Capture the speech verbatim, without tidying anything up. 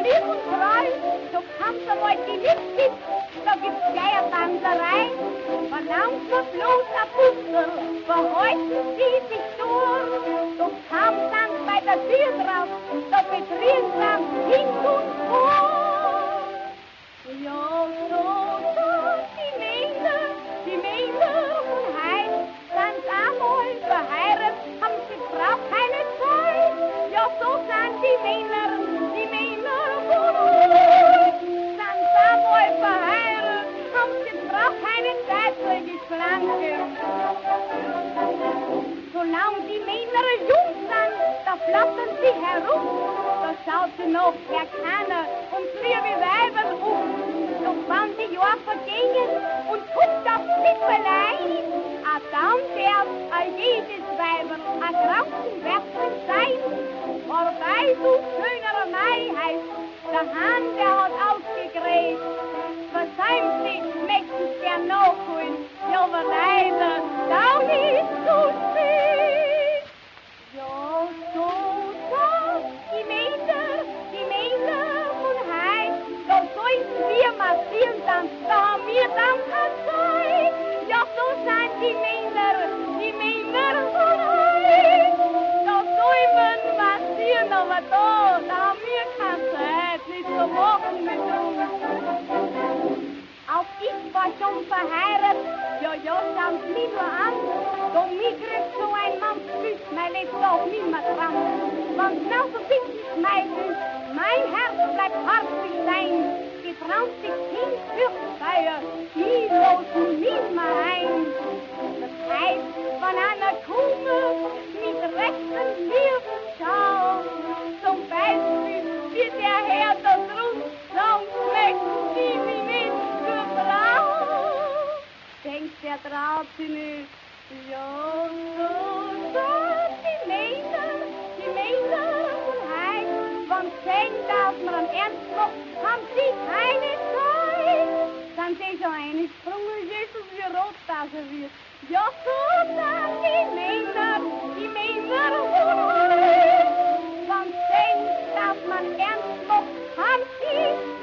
lieb und treu, so kannst du mal die Licht, da gibt's gleich eine Tanzerei. Verlangt nur bloß ein Fussel, verhalten sie sich durch, doch kaum dann bei der Tür drauf, da betrieben sie hin und vor. Ja, so, so, die Männer, die Männer von heim, sind einmal verheiratet, haben sie Frau keine Zeit. Ja, so sind die Männer, die Männer von heim, sind einmal verheiratet, haben sie Frau keine Zeit für die Schlanke. Solange die Männer jung sind, da flattern sie herum, da schaut sie noch gar keiner und liebe Weiber um. Doch wenn die Jahre vergehen und guckt auf Zipperlein, a dann darf a jedes Weiber a Grafenwärter sein. Vorbei, du schönerer Mai, der Hahn, der hat ausgegräht. Versäumt sie, möchtest gern nachholen, ja, aber leider, dann ist zu spät. Ja, so, so, die Männer, die Männer von heim, da sollten wir massieren dann, da haben wir dann keine Zeit. Ja, so sind die Männer, die Männer von heim, da soll man massieren, aber da, da haben wir keine Zeit, nicht zu machen mit uns. Auch ich war schon verheiratet, ja, ja, schaut mich nur an, doch mich kriegt so ein Mann süß, mein lebt auch nimmer dran. Wenn genauso wichtig meistens, mein Herz bleibt hart wie Stein, die Frau sich hin für Feuer, die losen nimmer ein. Das heißt, wenn einer Kunde mit rechten Lieben schaut, zum Beispiel wie der Herr da drunten, dann möchten sie mich nicht für Frau. Denkt der traut sie nicht, ja, so, so, die Männer, die Männer von heim, wenn sie sehen, dass man am Ernst macht, haben sie keine Zeit. Sind sie schon eingesprungen, Jesus, wie rot das er wird. Ja, so sind die Männer, die Männer von heim, wenn sie sehen, dass man ernst macht, haben sie